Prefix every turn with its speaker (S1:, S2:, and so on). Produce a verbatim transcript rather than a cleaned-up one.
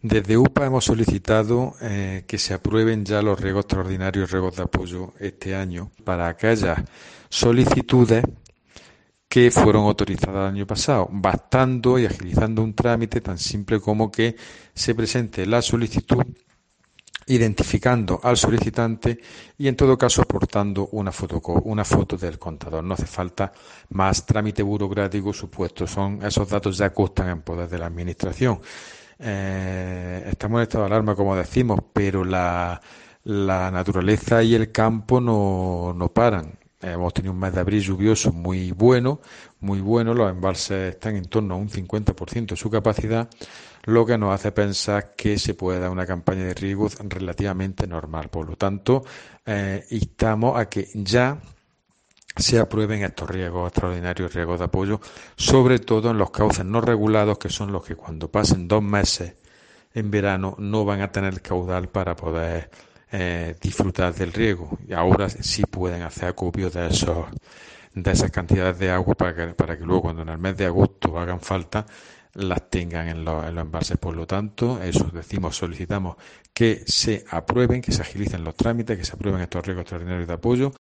S1: Desde U P A hemos solicitado eh, que se aprueben ya los riegos extraordinarios y riegos de apoyo este año para aquellas solicitudes que fueron autorizadas el año pasado, bastando y agilizando un trámite tan simple como que se presente la solicitud identificando al solicitante y en todo caso aportando una foto, una foto del contador. No hace falta más trámite burocrático supuesto, son esos datos ya constan en poder de la administración. Eh, estamos en estado de alarma, como decimos, pero la, la naturaleza y el campo no, no paran. Hemos tenido un mes de abril lluvioso muy bueno, muy bueno. Los embalses están en torno a un cincuenta por ciento de su capacidad, lo que nos hace pensar que se puede dar una campaña de riego relativamente normal. Por lo tanto, eh, instamos a que ya se aprueben estos riegos extraordinarios, riegos de apoyo, sobre todo en los cauces no regulados, que son los que cuando pasen dos meses en verano no van a tener caudal para poder eh, disfrutar del riego. Y ahora sí pueden hacer acopio de esos de esas cantidades de agua para que, para que luego cuando en el mes de agosto hagan falta las tengan en los, en los embalses. Por lo tanto, eso decimos, solicitamos que se aprueben, que se agilicen los trámites, que se aprueben estos riegos extraordinarios de apoyo.